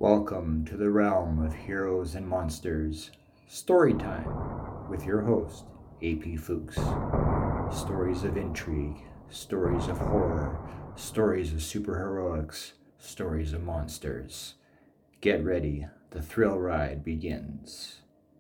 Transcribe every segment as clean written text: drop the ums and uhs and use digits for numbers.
Welcome to the realm of heroes and monsters. Story time with your host, AP Fuchs. Stories of intrigue, stories of horror, stories of superheroics, stories of monsters. Get ready, the thrill ride begins.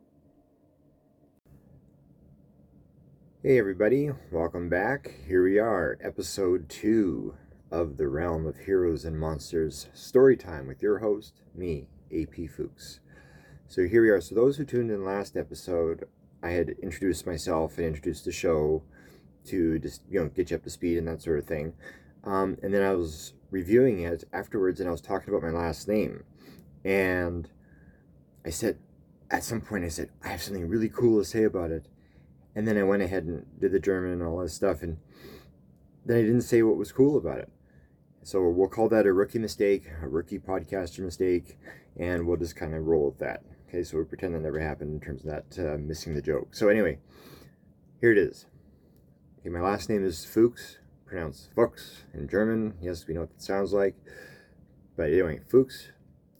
Hey everybody, welcome back. Here we are, episode 2 of the realm of heroes and monsters, story time with your host, me, AP Fuchs. So here we are. So those who tuned in last episode, I had introduced myself and introduced the show to just, get you up to speed and that sort of thing. And then I was reviewing it afterwards and I was talking about my last name. And I said, at some point I said, I have something really cool to say about it. And then I went ahead and did the German and all that stuff, and then I didn't say what was cool about it. So we'll call that a rookie mistake, a rookie podcaster mistake, and we'll just kind of roll with that. Okay, so we'll pretend that never happened in terms of that missing the joke. So anyway, here it is. Okay, my last name is Fuchs, pronounced Fuchs in German. Yes, we know what that sounds like. But anyway, Fuchs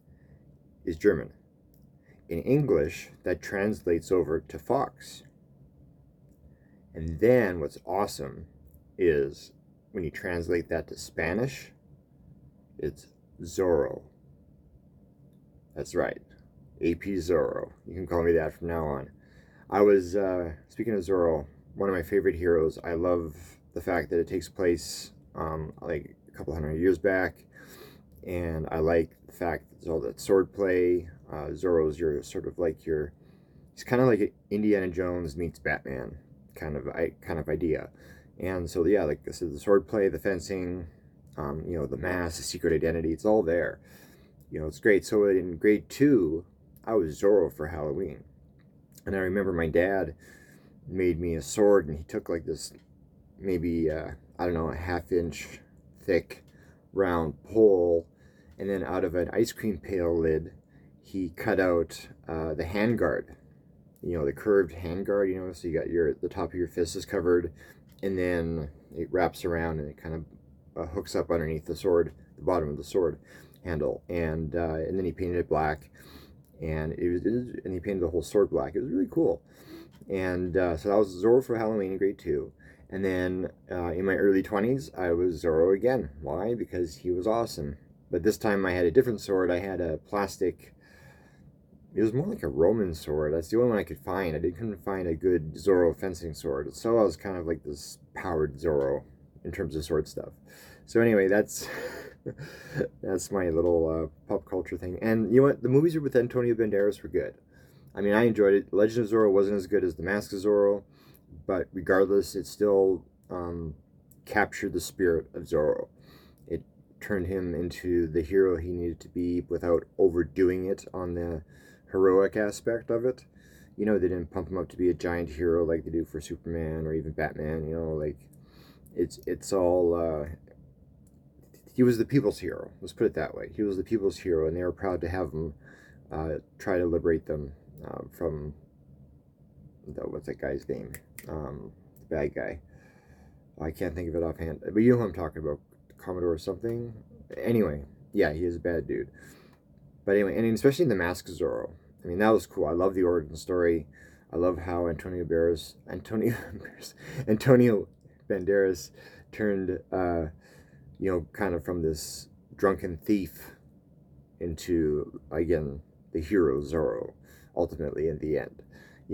is German. In English, that translates over to fox. And then what's awesome is when you translate that to Spanish, it's Zorro. That's right, AP Zorro. You can call me that from now on. I was, speaking of Zorro, one of my favorite heroes. I love the fact that it takes place like a couple hundred years back. And I like the fact that there's all that sword play. Zorro's he's kind of like Indiana Jones meets Batman kind of idea. And so yeah, like I said, the sword play, the fencing, the mask, the secret identity, it's all there. It's great. So in grade 2, I was Zorro for Halloween. And I remember my dad made me a sword, and he took like this maybe a half-inch thick round pole, and then out of an ice cream pail lid he cut out the handguard, the curved handguard, so you got the top of your fist is covered, and then it wraps around and it kind of hooks up underneath the sword, the bottom of the sword handle, and then he painted it black, and and he painted the whole sword black. It was really cool. And so that was Zorro for Halloween in grade 2. And then in my early 20s, I was Zorro again. Why? Because he was awesome. But this time I had a different sword. I had a plastic. It was more like a Roman sword. That's the only one I could find. I couldn't find a good Zorro fencing sword. So I was kind of like this powered Zorro in terms of sword stuff. So anyway, that's that's my little pop culture thing. And you know what? The movies with Antonio Banderas were good. I mean, I enjoyed it. Legend of Zorro wasn't as good as The Mask of Zorro, but regardless, it still captured the spirit of Zorro. It turned him into the hero he needed to be without overdoing it on the heroic aspect of it. They didn't pump him up to be a giant hero like they do for Superman or even Batman. Like it's all. He was the people's hero. Let's put it that way. He was the people's hero, and they were proud to have him try to liberate them from what's that guy's name? The bad guy. I can't think of it offhand, but you know who I'm talking about, Commodore or something. Anyway, yeah, he is a bad dude. But anyway, and especially in The Mask of Zorro. I mean, that was cool. I love the origin story. I love how Antonio Banderas turned, kind of from this drunken thief into, again, the hero Zorro, ultimately in the end.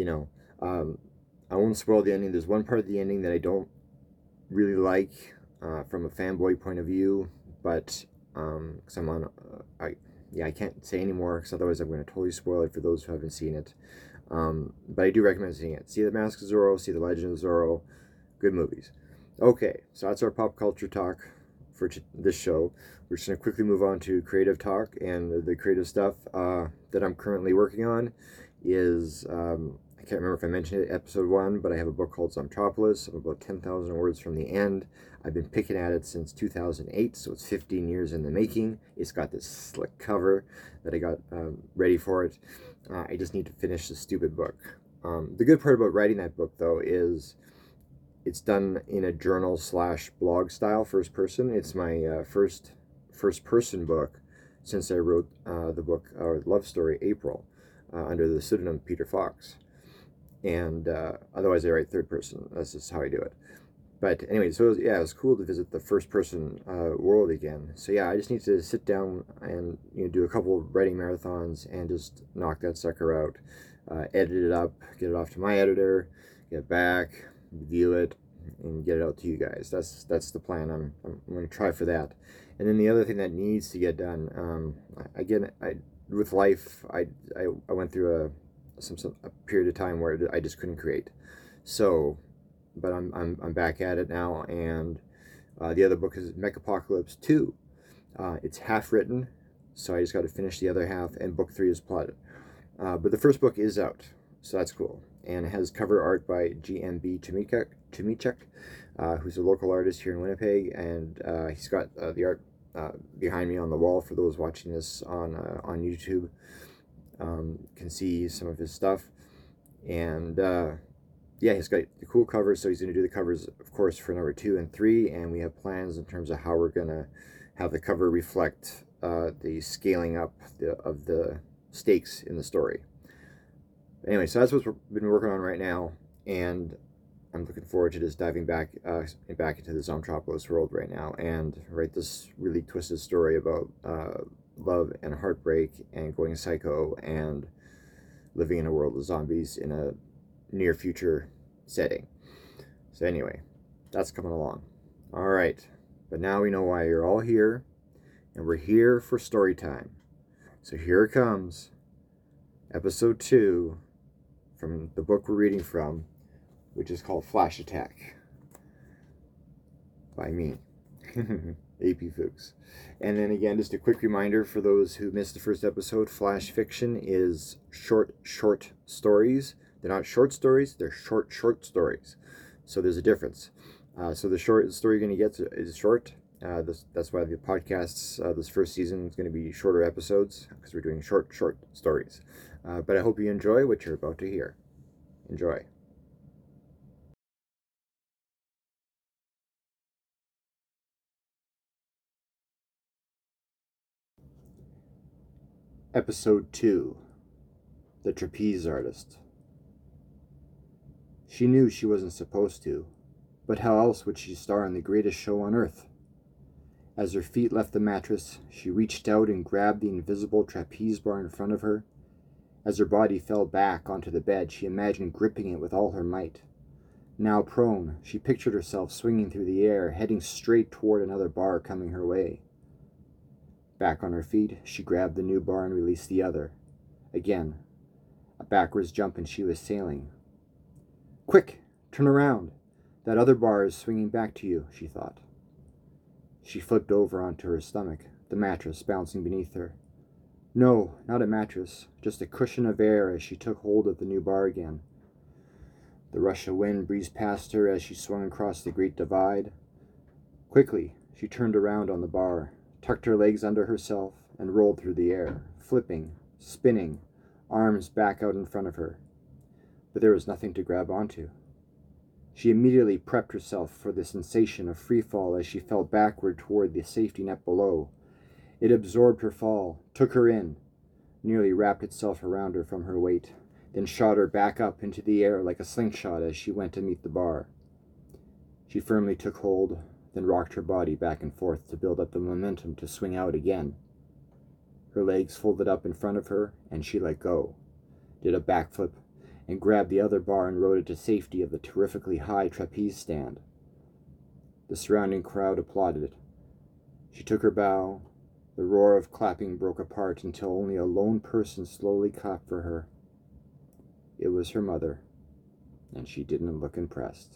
I won't spoil the ending. There's one part of the ending that I don't really like from a fanboy point of view, but because I'm on, I can't say anymore because otherwise I'm going to totally spoil it for those who haven't seen it. But I do recommend seeing it. See The Mask of Zorro, see The Legend of Zorro. Good movies. Okay, so that's our pop culture talk for this show. We're just going to quickly move on to creative talk, and the creative stuff that I'm currently working on is, I can't remember if I mentioned it episode 1, but I have a book called Zomtropolis. I'm about 10,000 words from the end. I've been picking at it since 2008, so it's 15 years in the making. It's got this slick cover that I got ready for it. I just need to finish the stupid book. The good part about writing that book, though, is it's done in a journal/blog style, first person. It's my first person book since I wrote the book or love story April under the pseudonym Peter Fox. And otherwise I write third person. That's just how I do it. But anyway, so it was cool to visit the first person world again. So yeah, I just need to sit down and do a couple of writing marathons and just knock that sucker out, edit it up, get it off to my editor, get it back, review it, and get it out to you guys. That's the plan. I'm going to try for that. And then the other thing that needs to get done, again, with life, I went through a period of time where I just couldn't create. So, but I'm back at it now, and the other book is Mechapocalypse 2. It's half written, so I just got to finish the other half, and book 3 is plotted. But the first book is out, so that's cool, and it has cover art by GMB Chmichuk, who's a local artist here in Winnipeg, and he's got the art behind me on the wall for those watching this on YouTube. Can see some of his stuff, and yeah, he's got the cool covers, so he's going to do the covers, of course, for number 2 and 3, and we have plans in terms of how we're going to have the cover reflect the scaling up of the stakes in the story. Anyway, so that's what we've been working on right now, and I'm looking forward to just diving back into the Zomtropolis world right now and write this really twisted story about love and heartbreak and going psycho and living in a world of zombies in a near future setting. So anyway, that's coming along. All right, but now we know why you're all here, and we're here for story time. So here it comes, episode 2 from the book we're reading from, which is called Flash Attack by me, AP Fuchs. And then again, just a quick reminder for those who missed the first episode, flash fiction is short stories. They're not short stories, they're short stories. So there's a difference. So the short story you're going to get is short. That's why the podcasts, this first season, is going to be shorter episodes, because we're doing short stories. But I hope you enjoy what you're about to hear. Enjoy. Episode 2, The Trapeze Artist. She knew she wasn't supposed to, but how else would she star in the greatest show on earth? As her feet left the mattress, she reached out and grabbed the invisible trapeze bar in front of her. As her body fell back onto the bed, she imagined gripping it with all her might. Now prone, she pictured herself swinging through the air, heading straight toward another bar coming her way. Back on her feet, she grabbed the new bar and released the other. Again, a backwards jump and she was sailing. Quick, turn around. That other bar is swinging back to you, she thought. She flipped over onto her stomach, the mattress bouncing beneath her. No, not a mattress, just a cushion of air as she took hold of the new bar again. The rush of wind breezed past her as she swung across the great divide. Quickly, she turned around on the bar, tucked her legs under herself, and rolled through the air, flipping, spinning, arms back out in front of her. But there was nothing to grab onto. She immediately prepped herself for the sensation of free fall as she fell backward toward the safety net below. It absorbed her fall, took her in, nearly wrapped itself around her from her weight, then shot her back up into the air like a slingshot as she went to meet the bar. She firmly took hold, then rocked her body back and forth to build up the momentum to swing out again. Her legs folded up in front of her, and she let go, did a backflip, and grabbed the other bar and rode it to safety of the terrifically high trapeze stand. The surrounding crowd applauded it. She took her bow. The roar of clapping broke apart until only a lone person slowly clapped for her. It was her mother, and she didn't look impressed.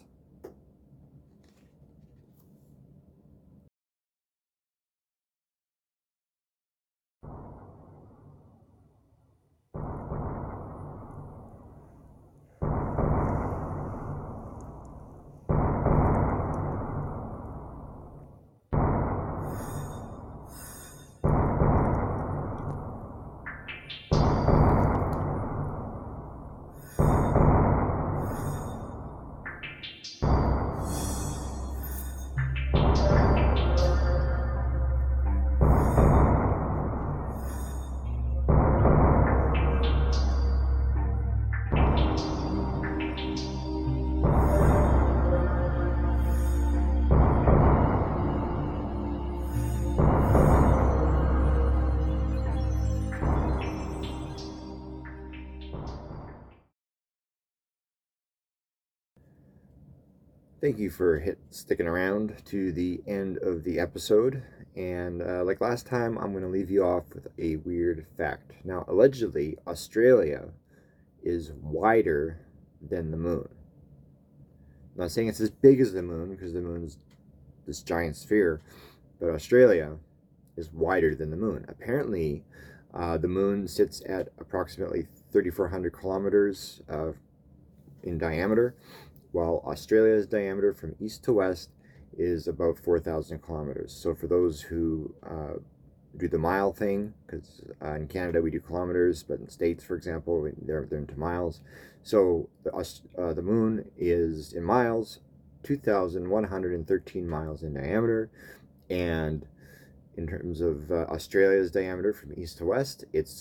Thank you for sticking around to the end of the episode. And like last time, I'm going to leave you off with a weird fact. Now, allegedly, Australia is wider than the moon. I'm not saying it's as big as the moon, because the moon is this giant sphere, but Australia is wider than the moon. Apparently, the moon sits at approximately 3,400 kilometers in diameter, while Australia's diameter from east to west is about 4,000 kilometers. So for those who do the mile thing, because in Canada we do kilometers, but in States, for example, they're into miles. So the moon is in miles, 2,113 miles in diameter, and in terms of Australia's diameter from east to west, it's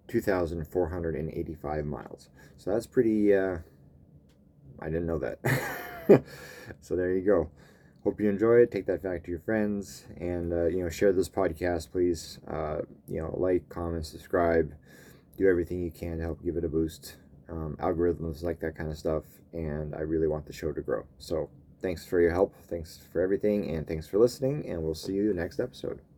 2,485 miles. So that's pretty, I didn't know that. So there you go. Hope you enjoy it. Take that fact to your friends, and share this podcast, please. Like, comment, subscribe, do everything you can to help give it a boost. Algorithms like that kind of stuff, and I really want the show to grow. So thanks for your help, thanks for everything, and thanks for listening, and we'll see you next episode.